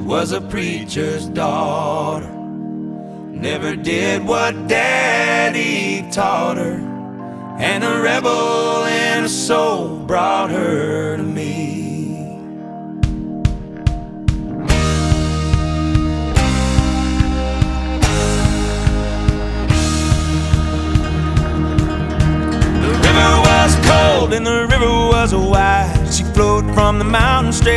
was a preacher's daughter. Never did what Daddy taught her, and a rebel in her soul brought her to me. The river was cold and the river was wide. She flowed from the mountain straight